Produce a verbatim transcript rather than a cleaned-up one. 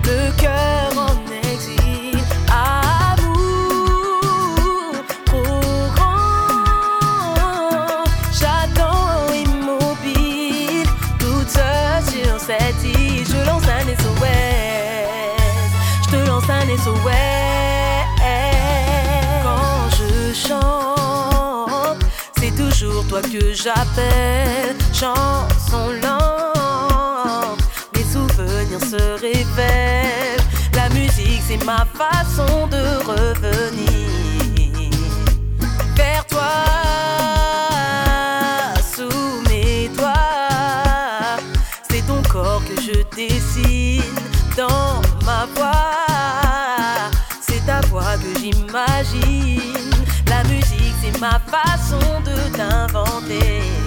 le cœur en exil. Amour trop grand, j'attends immobile, toute seule sur cette île. Je lance un S O S, je te lance un S O S. Quand je chante, c'est toujours toi que j'appelle. Chanson lente, les souvenirs se révèlent. La musique c'est ma façon de revenir vers toi. Sous mes doigts, c'est ton corps que je dessine dans ma voix. C'est ta voix que j'imagine. La musique c'est ma façon de t'inventer.